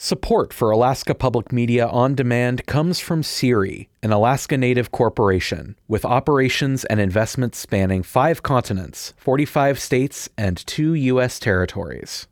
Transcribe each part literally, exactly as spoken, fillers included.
Support for Alaska Public Media on Demand comes from SERI, an Alaska Native corporation with operations and investments spanning five continents, forty-five states, and two U S territories.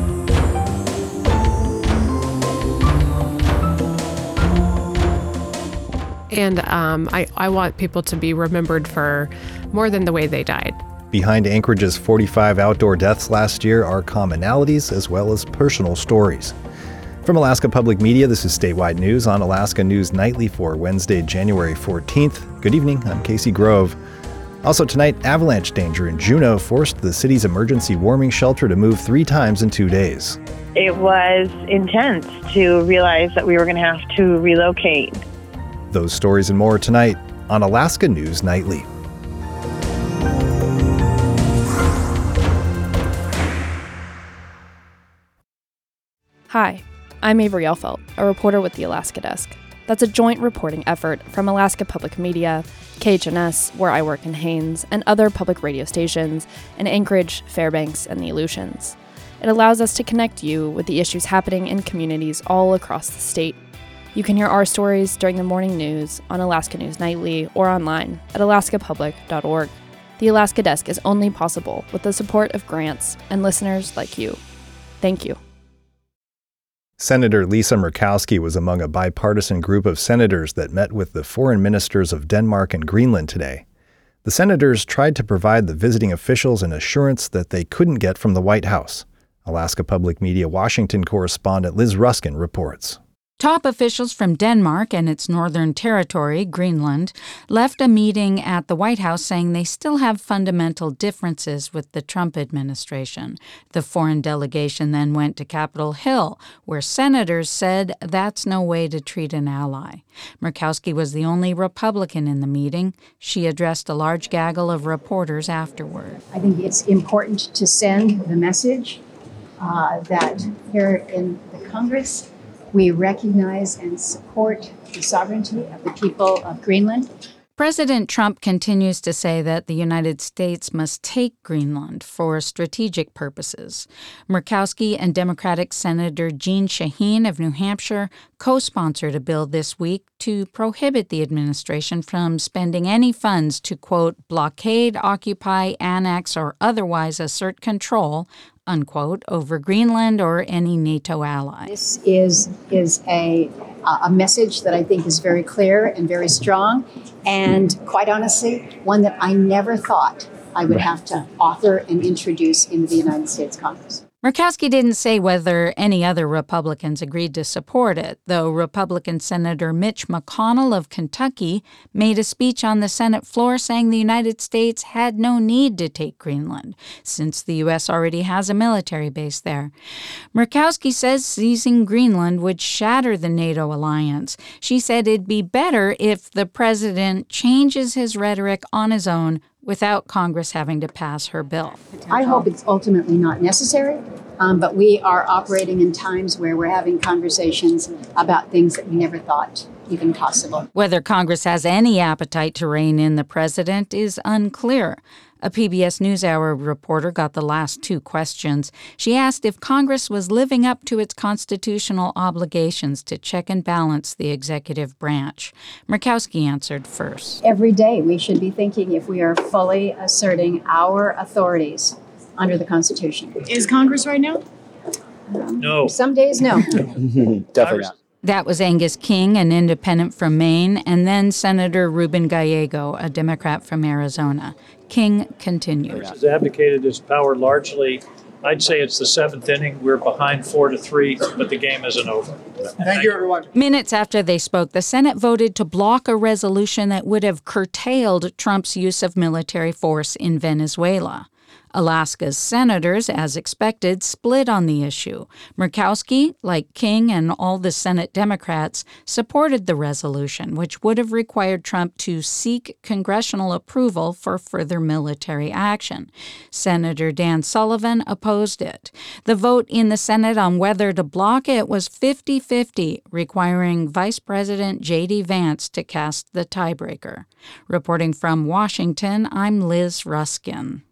And um, I, I want people to be remembered for more than the way they died. Behind Anchorage's forty-five outdoor deaths last year are commonalities as well as personal stories. From Alaska Public Media, this is Statewide News on Alaska News Nightly for Wednesday, January fourteenth. Good evening, I'm Casey Grove. Also tonight, avalanche danger in Juneau forced the city's emergency warming shelter to move three times in two days. It was intense to realize that we were going to have to relocate. Those stories and more tonight on Alaska News Nightly. Hi, I'm Avery Elfelt, a reporter with the Alaska Desk. That's a joint reporting effort from Alaska Public Media, K H N S, where I work in Haines, and other public radio stations in Anchorage, Fairbanks, and the Aleutians. It allows us to connect you with the issues happening in communities all across the state. You can hear our stories during the morning news on Alaska News Nightly or online at alaska public dot org. The Alaska Desk is only possible with the support of grants and listeners like you. Thank you. Senator Lisa Murkowski was among a bipartisan group of senators that met with the foreign ministers of Denmark and Greenland today. The senators tried to provide the visiting officials an assurance that they couldn't get from the White House. Alaska Public Media Washington correspondent Liz Ruskin reports. Top officials from Denmark and its northern territory, Greenland, left a meeting at the White House saying they still have fundamental differences with the Trump administration. The foreign delegation then went to Capitol Hill, where senators said that's no way to treat an ally. Murkowski was the only Republican in the meeting. She addressed a large gaggle of reporters afterward. I think it's important to send the message uh, that here in the Congress, we recognize and support the sovereignty of the people of Greenland. President Trump continues to say that the United States must take Greenland for strategic purposes. Murkowski and Democratic Senator Jeanne Shaheen of New Hampshire co-sponsored a bill this week to prohibit the administration from spending any funds to, quote, blockade, occupy, annex, or otherwise assert control, unquote, over Greenland or any NATO ally. This is is a a message that I think is very clear and very strong, and quite honestly, one that I never thought I would have to author and introduce into the United States Congress. Murkowski didn't say whether any other Republicans agreed to support it, though Republican Senator Mitch McConnell of Kentucky made a speech on the Senate floor saying the United States had no need to take Greenland, since the U S already has a military base there. Murkowski says seizing Greenland would shatter the NATO alliance. She said it'd be better if the president changes his rhetoric on his own without Congress having to pass her bill. I hope it's ultimately not necessary, um, but we are operating in times where we're having conversations about things that we never thought even possible. Whether Congress has any appetite to rein in the president is unclear. A P B S NewsHour reporter got the last two questions. She asked if Congress was living up to its constitutional obligations to check and balance the executive branch. Murkowski answered first. Every day we should be thinking if we are fully asserting our authorities under the Constitution. Is Congress right now? Um, No. Some days, no. Definitely not. That was Angus King, an independent from Maine, and then Senator Ruben Gallego, a Democrat from Arizona. King continued. Has advocated this power largely. I'd say it's the seventh inning. We're behind four to three, but the game isn't over. Thank you, everyone. Minutes after they spoke, the Senate voted to block a resolution that would have curtailed Trump's use of military force in Venezuela. Alaska's senators, as expected, split on the issue. Murkowski, like King and all the Senate Democrats, supported the resolution, which would have required Trump to seek congressional approval for further military action. Senator Dan Sullivan opposed it. The vote in the Senate on whether to block it was fifty-fifty, requiring Vice President J D Vance to cast the tiebreaker. Reporting from Washington, I'm Liz Ruskin.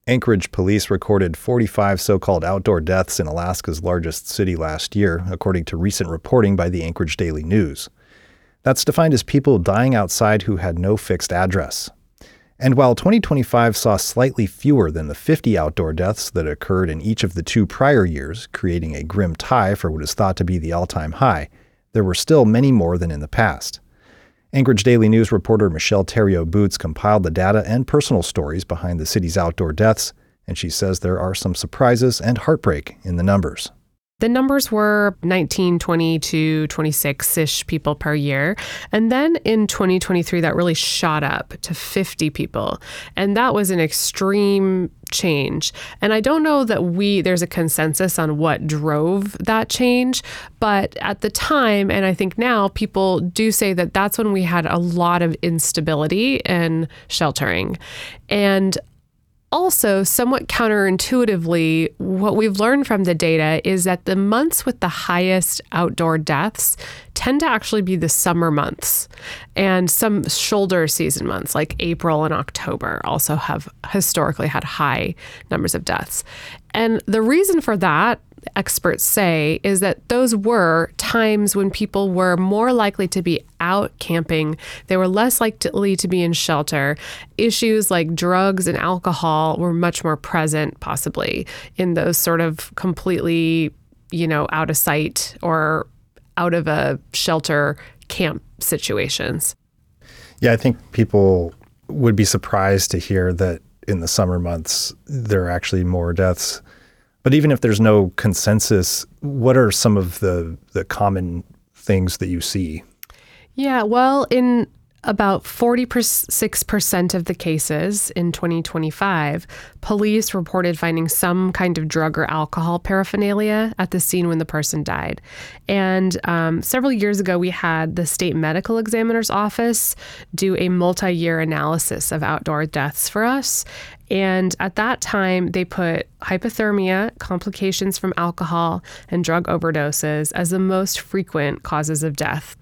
Anchorage police recorded forty-five so-called outdoor deaths in Alaska's largest city last year, according to recent reporting by the Anchorage Daily News. That's defined as people dying outside who had no fixed address. And while twenty twenty-five saw slightly fewer than the fifty outdoor deaths that occurred in each of the two prior years, creating a grim tie for what is thought to be the all-time high, there were still many more than in the past. Anchorage Daily News reporter Michelle Theriault-Boots compiled the data and personal stories behind the city's outdoor deaths, and she says there are some surprises and heartbreak in the numbers. The numbers were nineteen, twenty to twenty-six-ish people per year. And then in twenty twenty-three, that really shot up to fifty people. And that was an extreme change. And I don't know that we, there's a consensus on what drove that change. But at the time, and I think now, people do say that that's when we had a lot of instability in sheltering. And also, somewhat counterintuitively, what we've learned from the data is that the months with the highest outdoor deaths tend to actually be the summer months. And some shoulder season months like April and October also have historically had high numbers of deaths. And the reason for that, experts say, is that those were times when people were more likely to be out camping. They were less likely to be in shelter. Issues like drugs and alcohol were much more present, possibly, in those sort of completely, you know, out of sight or out of a shelter camp situations. Yeah, I think people would be surprised to hear that in the summer months, there are actually more deaths. But even if there's no consensus, what are some of the, the common things that you see? Yeah, well, in about forty-six percent of the cases in twenty twenty-five, police reported finding some kind of drug or alcohol paraphernalia at the scene when the person died. And um, several years ago, we had the state medical examiner's office do a multi-year analysis of outdoor deaths for us. And at that time, they put hypothermia, complications from alcohol, and drug overdoses as the most frequent causes of death.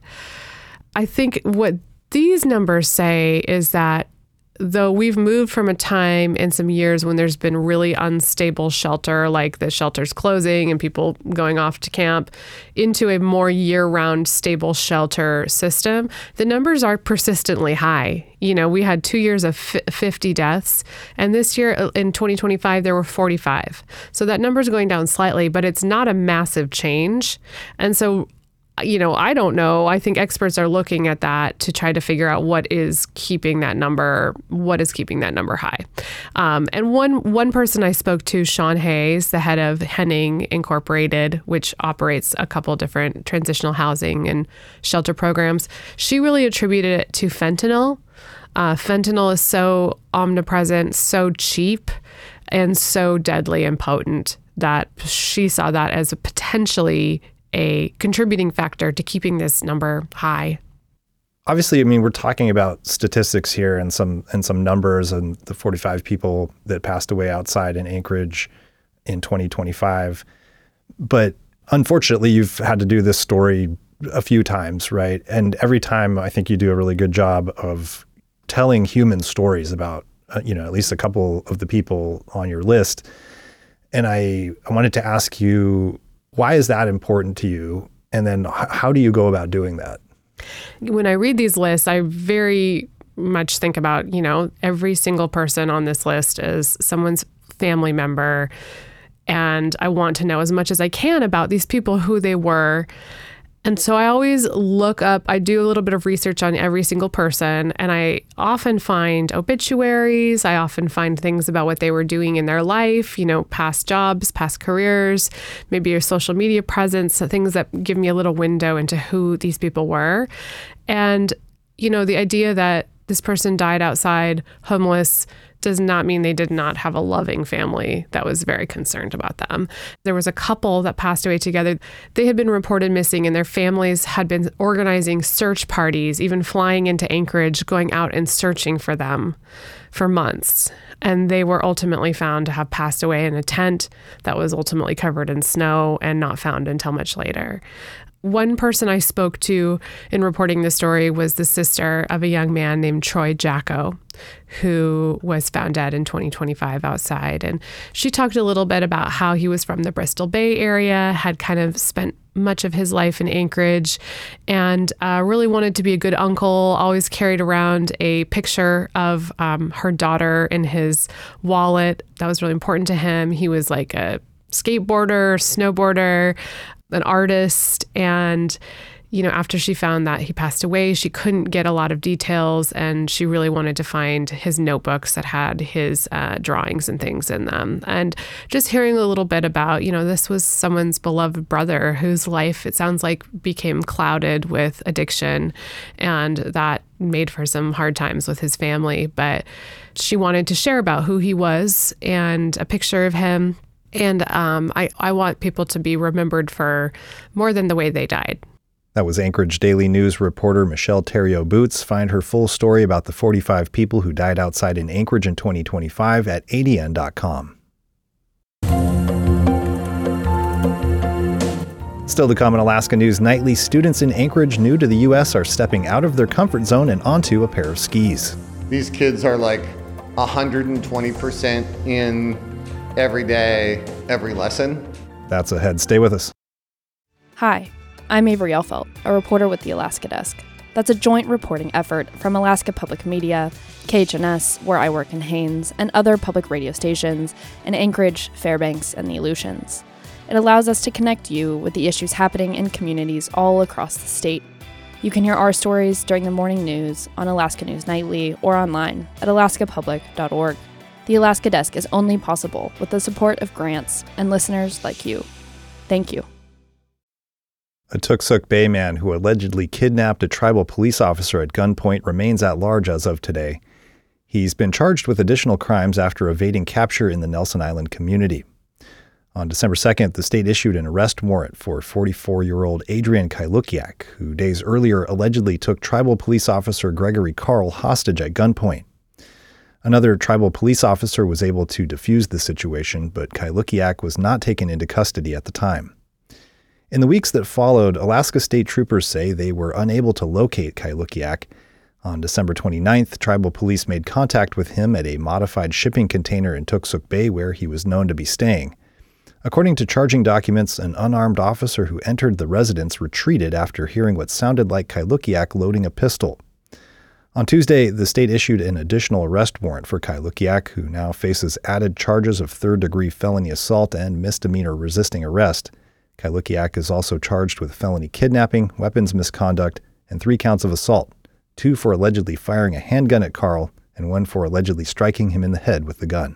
I think what these numbers say is that though we've moved from a time in some years when there's been really unstable shelter, like the shelters closing and people going off to camp, into a more year-round stable shelter system, the numbers are persistently high. You know, we had two years of fifty deaths, and this year in twenty twenty-five, there were forty-five. So that number is going down slightly, but it's not a massive change. And so, you know, I don't know. I think experts are looking at that to try to figure out what is keeping that number, what is keeping that number high. Um, and one one person I spoke to, Sean Hayes, the head of Henning Incorporated, which operates a couple different transitional housing and shelter programs, she really attributed it to fentanyl. Uh, fentanyl is so omnipresent, so cheap, and so deadly and potent that she saw that as a potentially a contributing factor to keeping this number high. Obviously, I mean, we're talking about statistics here and some and some numbers and the forty-five people that passed away outside in Anchorage in twenty twenty-five. But unfortunately, you've had to do this story a few times, right? And every time I think you do a really good job of telling human stories about, uh, you know, at least a couple of the people on your list. And I, I wanted to ask you, why is that important to you? And then how do you go about doing that? When I read these lists, I very much think about, you know, every single person on this list is someone's family member. And I want to know as much as I can about these people, who they were. And so I always look up, I do a little bit of research on every single person, and I often find obituaries. I often find things about what they were doing in their life, you know, past jobs, past careers, maybe your social media presence, things that give me a little window into who these people were. And, you know, the idea that this person died outside homeless does not mean they did not have a loving family that was very concerned about them. There was a couple that passed away together. They had been reported missing, and their families had been organizing search parties, even flying into Anchorage, going out and searching for them for months. And they were ultimately found to have passed away in a tent that was ultimately covered in snow and not found until much later. One person I spoke to in reporting this story was the sister of a young man named Troy Jacko. who was found dead in twenty twenty-five outside. And she talked a little bit about how he was from the Bristol Bay area, had kind of spent much of his life in Anchorage, and uh, really wanted to be a good uncle, always carried around a picture of um, her daughter in his wallet. That was really important to him. He was like a skateboarder, snowboarder, an artist, and you know, after she found that he passed away, she couldn't get a lot of details, and she really wanted to find his notebooks that had his uh, drawings and things in them. And just hearing a little bit about, you know, this was someone's beloved brother whose life, it sounds like, became clouded with addiction, and that made for some hard times with his family. But she wanted to share about who he was and a picture of him. And um, I, I want people to be remembered for more than the way they died. That was Anchorage Daily News reporter Michelle Theriault Boots. Find her full story about the forty-five people who died outside in Anchorage in twenty twenty-five at A D N dot com. Still to come in Alaska News Nightly, students in Anchorage new to the U S are stepping out of their comfort zone and onto a pair of skis. These kids are like one hundred twenty percent in every day, every lesson. That's ahead. Stay with us. Hi, I'm Avery Elfelt, a reporter with the Alaska Desk. That's a joint reporting effort from Alaska Public Media, K H N S, where I work in Haines, and other public radio stations in Anchorage, Fairbanks, and the Aleutians. It allows us to connect you with the issues happening in communities all across the state. You can hear our stories during the morning news on Alaska News Nightly or online at alaska public dot org. The Alaska Desk is only possible with the support of grants and listeners like you. Thank you. A Tooksuk Bay man who allegedly kidnapped a tribal police officer at gunpoint remains at large as of today. He's been charged with additional crimes after evading capture in the Nelson Island community. On December second, the state issued an arrest warrant for forty-four-year-old Adrian Kailukiak, who days earlier allegedly took tribal police officer Gregory Carl hostage at gunpoint. Another tribal police officer was able to defuse the situation, but Kailukiak was not taken into custody at the time. In the weeks that followed, Alaska state troopers say they were unable to locate Kailukiak. On December twenty-ninth, tribal police made contact with him at a modified shipping container in Tooksuk Bay where he was known to be staying. According to charging documents, an unarmed officer who entered the residence retreated after hearing what sounded like Kailukiak loading a pistol. On Tuesday, the state issued an additional arrest warrant for Kailukiak, who now faces added charges of third-degree felony assault and misdemeanor resisting arrest. Kailukiak is also charged with felony kidnapping, weapons misconduct, and three counts of assault, two for allegedly firing a handgun at Carl, and one for allegedly striking him in the head with the gun.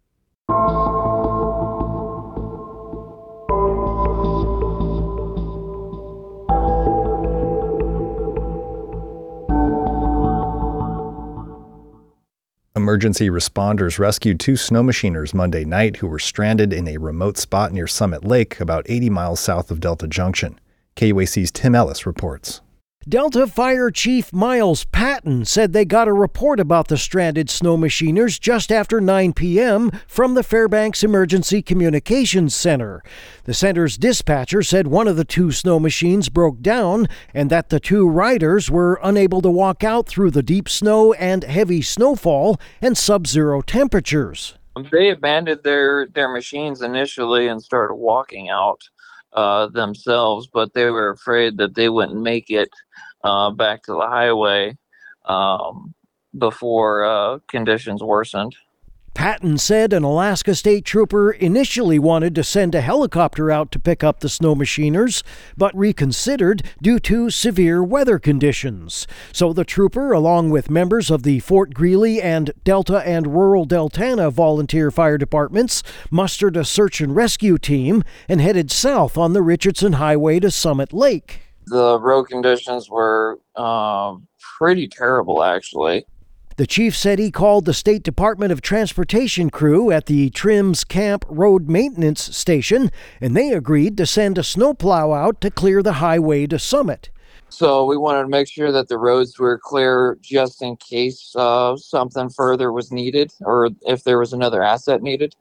Emergency responders rescued two snow machiners Monday night who were stranded in a remote spot near Summit Lake, about eighty miles south of Delta Junction. K U A C's Tim Ellis reports. Delta Fire Chief Miles Patton said they got a report about the stranded snow machiners just after nine p.m. from the Fairbanks Emergency Communications Center. The center's dispatcher said one of the two snow machines broke down and that the two riders were unable to walk out through the deep snow and heavy snowfall and sub-zero temperatures. They abandoned their, their machines initially and started walking out uh, themselves, but they were afraid that they wouldn't make it Uh, back to the highway um, before uh, conditions worsened. Patton said an Alaska state trooper initially wanted to send a helicopter out to pick up the snow machiners, but reconsidered due to severe weather conditions. So the trooper, along with members of the Fort Greely and Delta and Rural Deltana volunteer fire departments, mustered a search and rescue team and headed south on the Richardson Highway to Summit Lake. The road conditions were uh, pretty terrible, actually. The chief said he called the State Department of Transportation crew at the Trims Camp Road Maintenance Station, and they agreed to send a snowplow out to clear the highway to Summit. So we wanted to make sure that the roads were clear just in case uh, something further was needed or if there was another asset needed.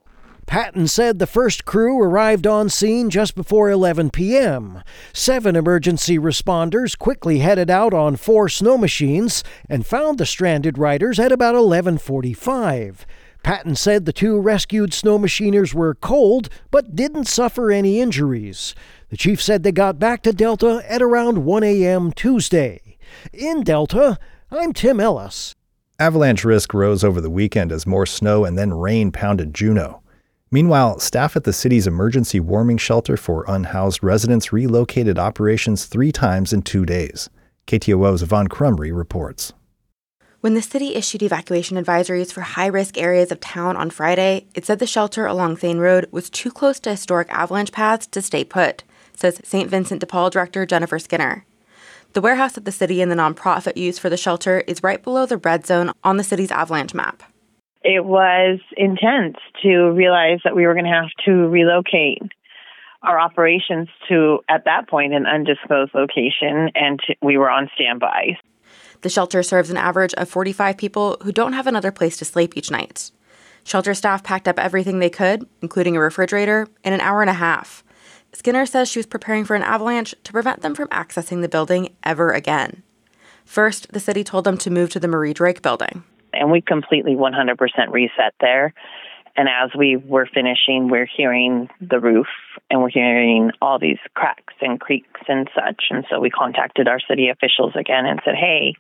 Patton said the first crew arrived on scene just before eleven p.m. Seven emergency responders quickly headed out on four snow machines and found the stranded riders at about eleven forty-five. Patton said the two rescued snow machiners were cold but didn't suffer any injuries. The chief said they got back to Delta at around one a.m. Tuesday. In Delta, I'm Tim Ellis. Avalanche risk rose over the weekend as more snow and then rain pounded Juneau. Meanwhile, staff at the city's emergency warming shelter for unhoused residents relocated operations three times in two days. K T O O's Yvonne Crumry reports. When the city issued evacuation advisories for high-risk areas of town on Friday, it said the shelter along Thane Road was too close to historic avalanche paths to stay put, says Saint Vincent de Paul director Jennifer Skinner. The warehouse that the city and the nonprofit use for the shelter is right below the red zone on the city's avalanche map. It was intense to realize that we were going to have to relocate our operations to, at that point, an undisclosed location, and to, we were on standby. The shelter serves an average of forty-five people who don't have another place to sleep each night. Shelter staff packed up everything they could, including a refrigerator, in an hour and a half. Skinner says she was preparing for an avalanche to prevent them from accessing the building ever again. First, the city told them to move to the Marie Drake building. And we completely one hundred percent reset there. And as we were finishing, we're hearing the roof and we're hearing all these cracks and creaks and such. And so we contacted our city officials again and said, hey,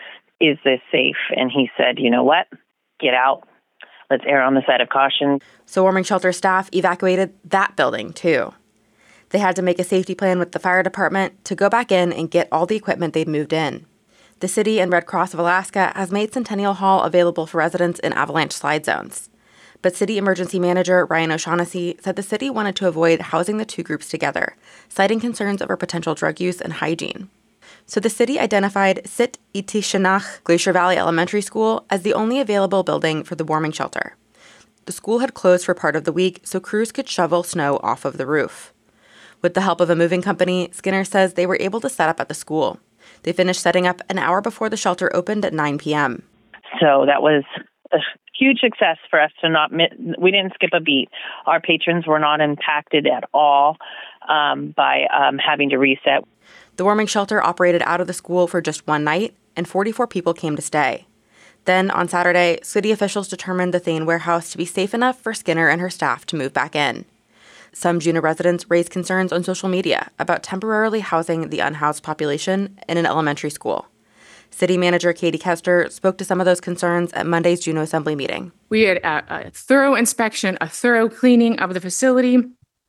is this safe? And he said, you know what? Get out. Let's err on the side of caution. So warming shelter staff evacuated that building, too. They had to make a safety plan with the fire department to go back in and get all the equipment they'd moved in. The city and Red Cross of Alaska has made Centennial Hall available for residents in avalanche slide zones. But City Emergency Manager Ryan O'Shaughnessy said the city wanted to avoid housing the two groups together, citing concerns over potential drug use and hygiene. So the city identified Sit Itishanach Glacier Valley Elementary School as the only available building for the warming shelter. The school had closed for part of the week so crews could shovel snow off of the roof. With the help of a moving company, Skinner says they were able to set up at the school. They finished setting up an hour before the shelter opened at nine p.m. So that was a huge success for us to not miss. We didn't skip a beat. Our patrons were not impacted at all um, by um, having to reset. The warming shelter operated out of the school for just one night, and forty-four people came to stay. Then, on Saturday, city officials determined the Thane warehouse to be safe enough for Skinner and her staff to move back in. Some Juneau residents raised concerns on social media about temporarily housing the unhoused population in an elementary school. City Manager Katie Kester spoke to some of those concerns at Monday's Juneau Assembly meeting. We had a, a thorough inspection, a thorough cleaning of the facility.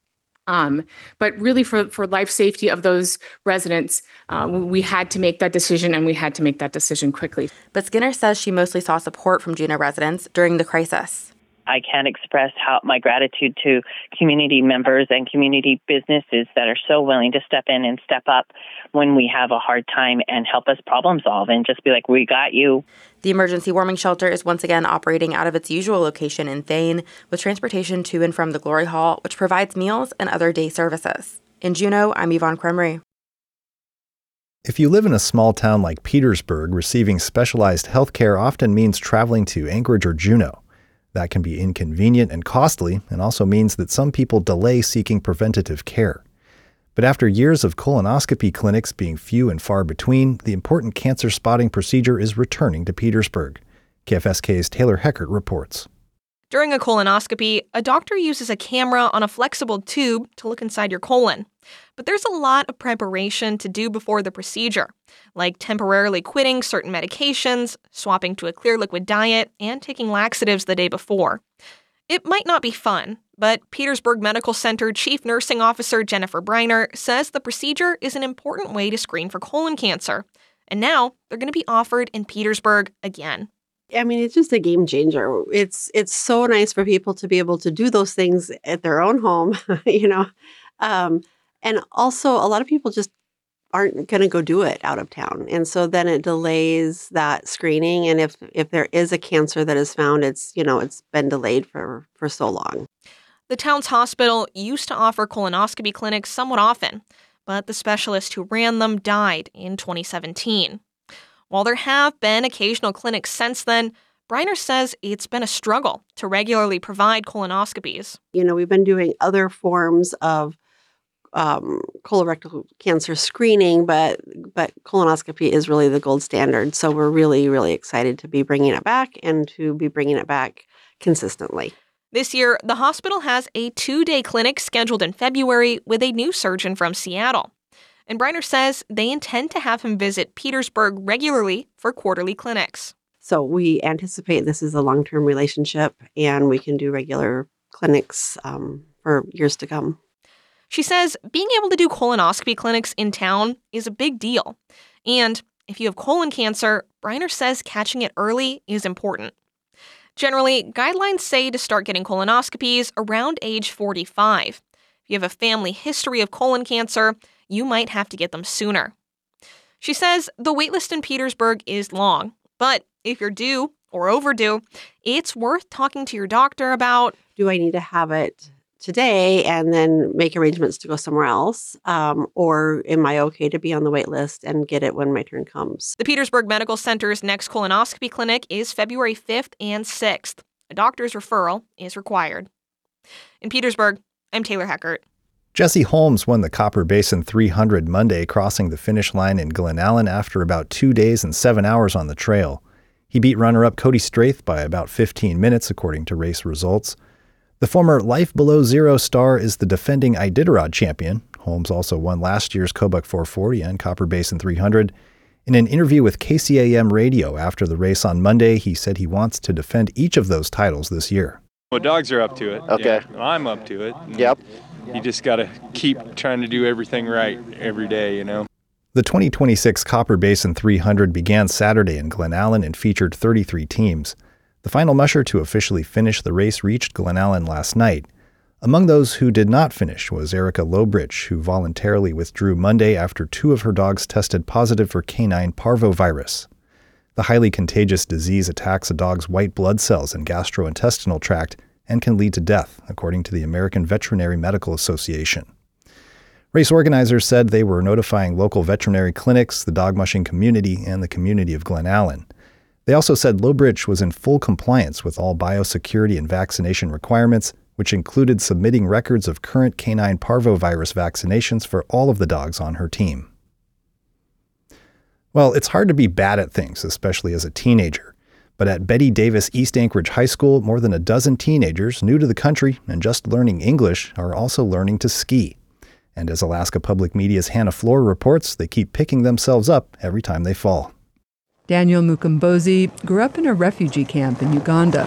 Um, but really for, for life safety of those residents, uh, we had to make that decision, and we had to make that decision quickly. But Skinner says she mostly saw support from Juneau residents during the crisis. I can't express how my gratitude to community members and community businesses that are so willing to step in and step up when we have a hard time and help us problem solve and just be like, we got you. The emergency warming shelter is once again operating out of its usual location in Thane, with transportation to and from the Glory Hall, which provides meals and other day services. In Juneau, I'm Yvonne Crumry. If you live in a small town like Petersburg, receiving specialized health care often means traveling to Anchorage or Juneau. That can be inconvenient and costly, and also means that some people delay seeking preventative care. But after years of colonoscopy clinics being few and far between, the important cancer spotting procedure is returning to Petersburg. K F S K's Taylor Heckert reports. During a colonoscopy, a doctor uses a camera on a flexible tube to look inside your colon. But there's a lot of preparation to do before the procedure, like temporarily quitting certain medications, swapping to a clear liquid diet, and taking laxatives the day before. It might not be fun, but Petersburg Medical Center Chief Nursing Officer Jennifer Briner says the procedure is an important way to screen for colon cancer. And now they're going to be offered in Petersburg again. I mean, it's just a game changer. It's it's so nice for people to be able to do those things at their own home, you know. Um, and also, a lot of people just aren't going to go do it out of town. And so then it delays that screening. And if if there is a cancer that is found, it's, you know, it's been delayed for, for so long. The town's hospital used to offer colonoscopy clinics somewhat often, but the specialist who ran them died in twenty seventeen. While there have been occasional clinics since then, Briner says it's been a struggle to regularly provide colonoscopies. You know, we've been doing other forms of um, colorectal cancer screening, but but colonoscopy is really the gold standard. So we're really, really excited to be bringing it back and to be bringing it back consistently. This year, the hospital has a two-day clinic scheduled in February with a new surgeon from Seattle. And Briner says they intend to have him visit Petersburg regularly for quarterly clinics. So we anticipate this is a long-term relationship, and we can do regular clinics um, for years to come. She says being able to do colonoscopy clinics in town is a big deal. And if you have colon cancer, Briner says catching it early is important. Generally, guidelines say to start getting colonoscopies around age forty-five. If you have a family history of colon cancer, you might have to get them sooner. She says the waitlist in Petersburg is long, but if you're due or overdue, it's worth talking to your doctor about, do I need to have it today and then make arrangements to go somewhere else? Um, or am I okay to be on the wait list and get it when my turn comes? The Petersburg Medical Center's next colonoscopy clinic is February fifth and sixth. A doctor's referral is required. In Petersburg, I'm Taylor Heckert. Jesse Holmes won the Copper Basin three hundred Monday, crossing the finish line in Glen Allen after about two days and seven hours on the trail. He beat runner-up Cody Straith by about fifteen minutes, according to race results. The former Life Below Zero star is the defending Iditarod champion. Holmes also won last year's Kobuk four forty and Copper Basin three hundred. In an interview with K C A M Radio after the race on Monday, he said he wants to defend each of those titles this year. Well, dogs are up to it. Okay. Yeah, I'm up to it. Yep. You just got to keep trying to do everything right every day, you know. The twenty twenty-six Copper Basin three hundred began Saturday in Glen Allen and featured thirty-three teams. The final musher to officially finish the race reached Glen Allen last night. Among those who did not finish was Erica Lowbridge, who voluntarily withdrew Monday after two of her dogs tested positive for canine parvovirus. The highly contagious disease attacks a dog's white blood cells and gastrointestinal tract and can lead to death, according to the American Veterinary Medical Association. Race organizers said they were notifying local veterinary clinics, the dog mushing community, and the community of Glen Allen. They also said Lowbridge was in full compliance with all biosecurity and vaccination requirements, which included submitting records of current canine parvovirus vaccinations for all of the dogs on her team. Well, it's hard to be bad at things, especially as a teenager. But at Betty Davis East Anchorage High School, more than a dozen teenagers new to the country and just learning English are also learning to ski. And as Alaska Public Media's Hannah Floor reports, they keep picking themselves up every time they fall. Daniel Mukombozi grew up in a refugee camp in Uganda.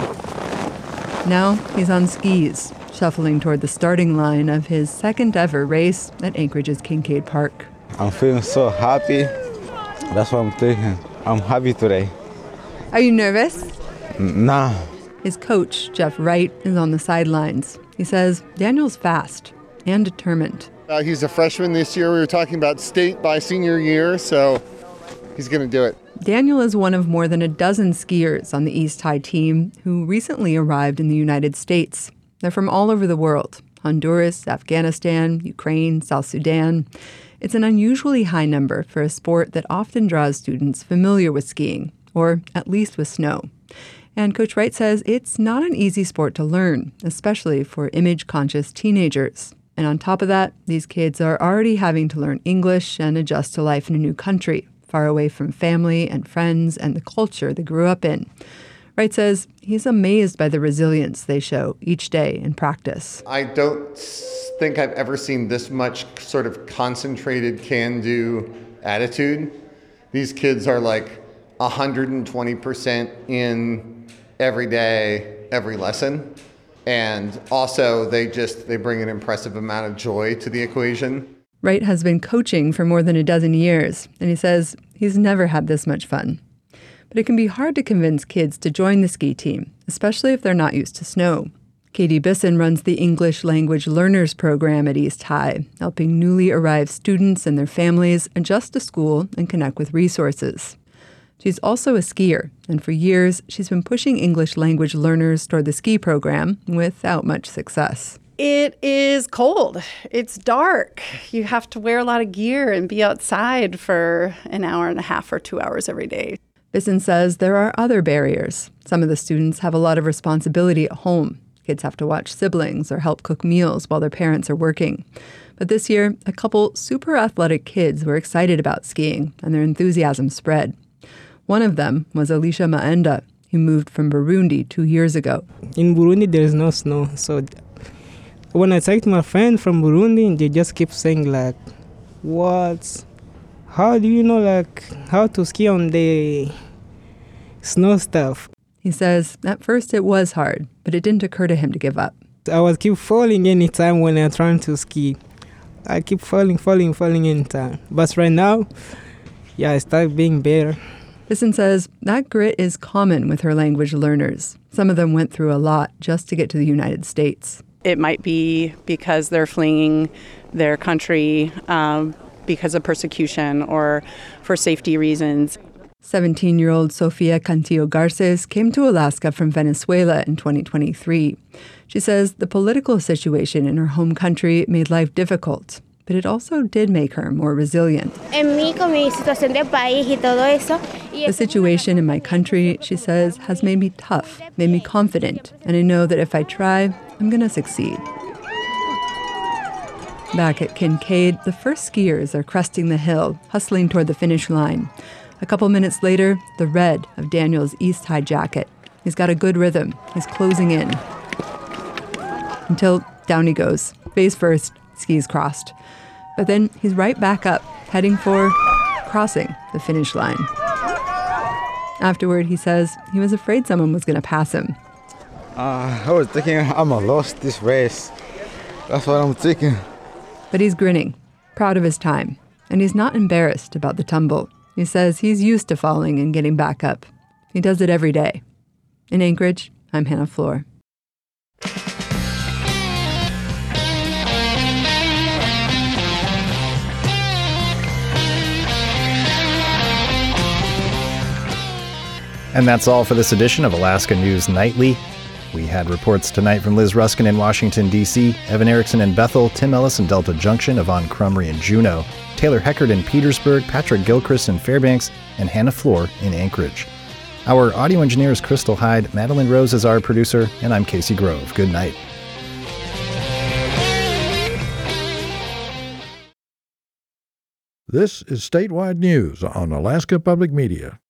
Now he's on skis, shuffling toward the starting line of his second ever race at Anchorage's Kincaid Park. I'm feeling so happy. That's what I'm thinking. I'm happy today. Are you nervous? Nah. His coach, Jeff Wright, is on the sidelines. He says Daniel's fast and determined. Uh, he's a freshman this year. We were talking about state by senior year, so he's going to do it. Daniel is one of more than a dozen skiers on the East High team who recently arrived in the United States. They're from all over the world: Honduras, Afghanistan, Ukraine, South Sudan. It's an unusually high number for a sport that often draws students familiar with skiing, or at least with snow. And Coach Wright says it's not an easy sport to learn, especially for image-conscious teenagers. And on top of that, these kids are already having to learn English and adjust to life in a new country, far away from family and friends and the culture they grew up in. Wright says he's amazed by the resilience they show each day in practice. I don't think I've ever seen this much sort of concentrated can-do attitude. These kids are like one hundred twenty percent in every day, every lesson. And also they just, they bring an impressive amount of joy to the equation. Wright has been coaching for more than a dozen years, and he says he's never had this much fun. But it can be hard to convince kids to join the ski team, especially if they're not used to snow. Katie Bisson runs the English Language Learners program at East High, helping newly arrived students and their families adjust to school and connect with resources. She's also a skier, and for years she's been pushing English language learners toward the ski program without much success. It is cold. It's dark. You have to wear a lot of gear and be outside for an hour and a half or two hours every day. Bisson says there are other barriers. Some of the students have a lot of responsibility at home. Kids have to watch siblings or help cook meals while their parents are working. But this year, a couple super athletic kids were excited about skiing, and their enthusiasm spread. One of them was Alicia Maenda, who moved from Burundi two years ago. In Burundi, there is no snow. So when I talk to my friend from Burundi, they just keep saying like, what? How do you know like how to ski on the snow stuff? He says at first it was hard, but it didn't occur to him to give up. I was keep falling anytime when I'm trying to ski. I keep falling, falling, falling anytime. But right now, yeah, I start being better. Bisson says that grit is common with her language learners. Some of them went through a lot just to get to the United States. It might be because they're fleeing their country um, because of persecution or for safety reasons. seventeen-year-old Sofia Cantillo Garces came to Alaska from Venezuela in twenty twenty-three. She says the political situation in her home country made life difficult, but it also did make her more resilient. The situation in my country, she says, has made me tough, made me confident, and I know that if I try, I'm going to succeed. Back at Kincaid, the first skiers are cresting the hill, hustling toward the finish line. A couple minutes later, the red of Daniel's East High jacket. He's got a good rhythm. He's closing in. Until down he goes, face first, skis crossed. But then he's right back up, heading for crossing the finish line. Afterward, he says he was afraid someone was going to pass him. Uh, I was thinking I'm going to lose this race. That's what I'm thinking. But he's grinning, proud of his time. And he's not embarrassed about the tumble. He says he's used to falling and getting back up. He does it every day. In Anchorage, I'm Hannah Floor. And that's all for this edition of Alaska News Nightly. We had reports tonight from Liz Ruskin in Washington, D C, Evan Erickson in Bethel, Tim Ellis in Delta Junction, Yvonne Crumry in Juneau, Taylor Heckert in Petersburg, Patrick Gilchrist in Fairbanks, and Hannah Floor in Anchorage. Our audio engineer is Crystal Hyde, Madeline Rose is our producer, and I'm Casey Grove. Good night. This is Statewide News on Alaska Public Media.